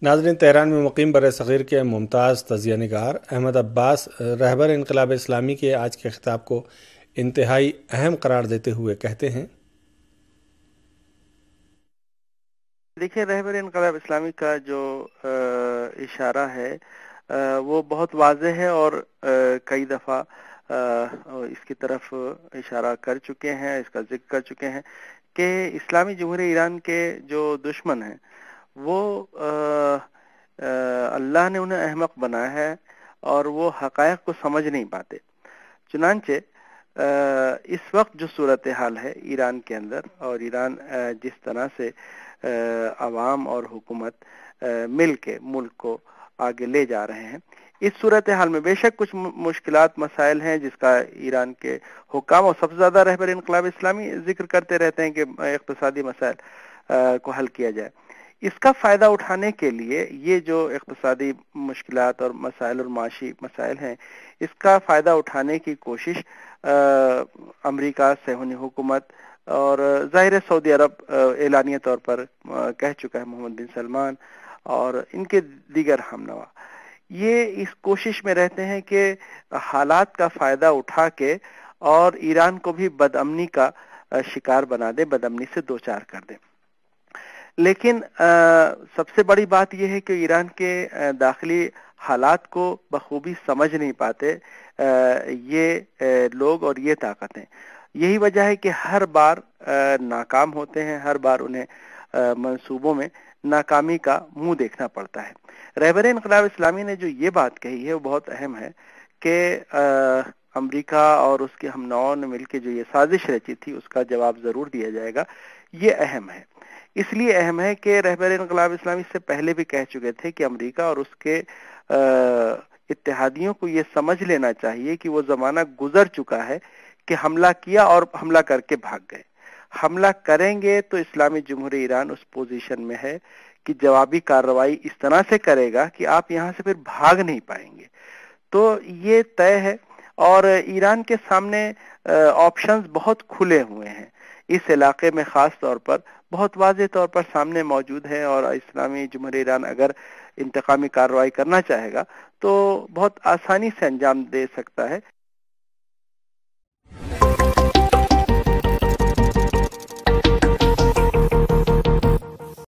ناظرین، تہران میں مقیم بر صغیر کے ممتاز تجزیہ نگار احمد عباس رہبر انقلاب اسلامی کے آج کے خطاب کو انتہائی اہم قرار دیتے ہوئے کہتے ہیں: دیکھیں، رہبر انقلاب اسلامی کا جو اشارہ ہے وہ بہت واضح ہے، اور کئی دفعہ اس کی طرف اشارہ کر چکے ہیں، اس کا ذکر کر چکے ہیں کہ اسلامی جمہوریہ ایران کے جو دشمن ہیں وہ اللہ نے انہیں احمق بنایا ہے اور وہ حقائق کو سمجھ نہیں پاتے۔ چنانچہ اس وقت جو صورتحال ہے ایران کے اندر، اور ایران جس طرح سے عوام اور حکومت مل کے ملک کو آگے لے جا رہے ہیں، اس صورتحال میں بے شک کچھ مشکلات مسائل ہیں جس کا ایران کے حکام اور سب سے زیادہ رہبر انقلاب اسلامی ذکر کرتے رہتے ہیں کہ اقتصادی مسائل کو حل کیا جائے۔ اس کا فائدہ اٹھانے کے لیے یہ جو اقتصادی مشکلات اور مسائل اور معاشی مسائل ہیں، اس کا فائدہ اٹھانے کی کوشش امریکہ، صہیونی حکومت اور ظاہر سعودی عرب اعلانیہ طور پر کہہ چکا ہے، محمد بن سلمان اور ان کے دیگر ہمنوا، یہ اس کوشش میں رہتے ہیں کہ حالات کا فائدہ اٹھا کے اور ایران کو بھی بدامنی کا شکار بنا دے، بدامنی سے دوچار کر دے۔ لیکن سب سے بڑی بات یہ ہے کہ ایران کے داخلی حالات کو بخوبی سمجھ نہیں پاتے یہ لوگ اور یہ طاقتیں۔ یہی وجہ ہے کہ ہر بار ناکام ہوتے ہیں، ہر بار انہیں منصوبوں میں ناکامی کا منہ دیکھنا پڑتا ہے۔ رہبر انقلاب اسلامی نے جو یہ بات کہی ہے وہ بہت اہم ہے کہ امریکہ اور اس کے ہم نواؤں نے مل کے جو یہ سازش رچی تھی اس کا جواب ضرور دیا جائے گا، یہ اہم ہے۔ اس لیے اہم ہے کہ رہبر انقلاب اسلامی سے پہلے بھی کہہ چکے تھے کہ امریکہ اور اس کے اتحادیوں کو یہ سمجھ لینا چاہیے کہ وہ زمانہ گزر چکا ہے کہ حملہ کیا اور حملہ کر کے بھاگ گئے۔ حملہ کریں گے تو اسلامی جمہوریہ ایران اس پوزیشن میں ہے کہ جوابی کارروائی اس طرح سے کرے گا کہ آپ یہاں سے پھر بھاگ نہیں پائیں گے۔ تو یہ طے ہے، اور ایران کے سامنے آپشنز بہت کھلے ہوئے ہیں، اس علاقے میں خاص طور پر بہت واضح طور پر سامنے موجود ہے، اور اسلامی جمہوریہ ایران اگر انتقامی کارروائی کرنا چاہے گا تو بہت آسانی سے انجام دے سکتا ہے۔